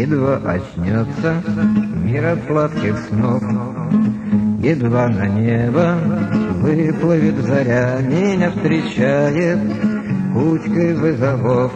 Едва очнется мир от сладких снов, едва на небо выплывет заря, меня встречает кучкой вызовов.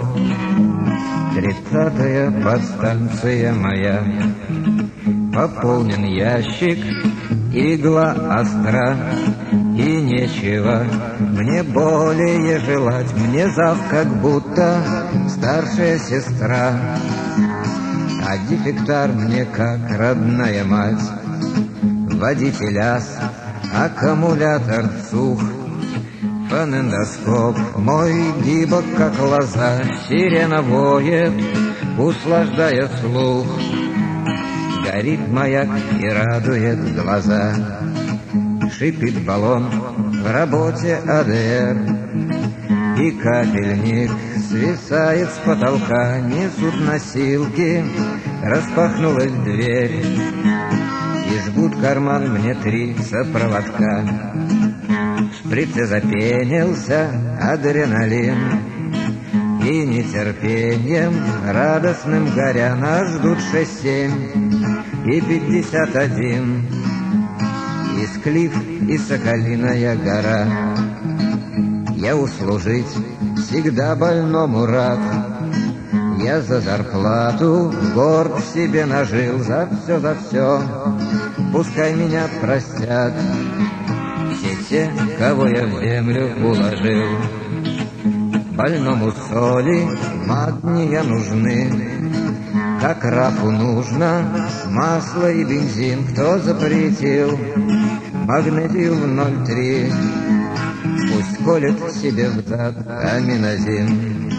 30-я подстанция моя, пополнен ящик, игла остра, и нечего мне более желать. Мне зав как будто старшая сестра, а дефектар мне как родная мать. Водитель ас, аккумулятор сух, фонендоскоп мой гибок как лоза, сирена воет, услаждая слух. Горит маяк и радует глаза, шипит баллон в работе АДР, и капельник свисает с потолка. Несут носилки, распахнулась дверь, и жгут карман мне 3 сопроводка. В шприце запенился адреналин, и нетерпением радостным горя нас ждут 6-7 и 51. И Склиф, и Соколиная гора. Я услужить всегда больному рад, я за зарплату горб себе нажил. За все, пускай меня простят все те, кого я в землю уложил. Больному соли магния нужны, как рабу нужно масло и бензин. Кто запретил магнезию в 0,3, пусть колет себе в зад аминозин.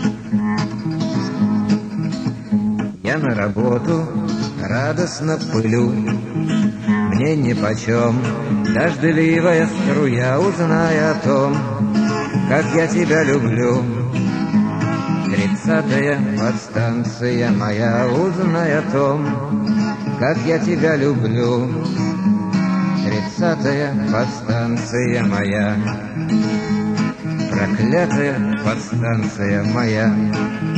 Я на работу радостно пылю, мне нипочем дождливая струя. Узнай о том, как я тебя люблю, 30-я подстанция моя. Узнай о том, как я тебя люблю, 30-я подстанция моя, проклятая подстанция моя.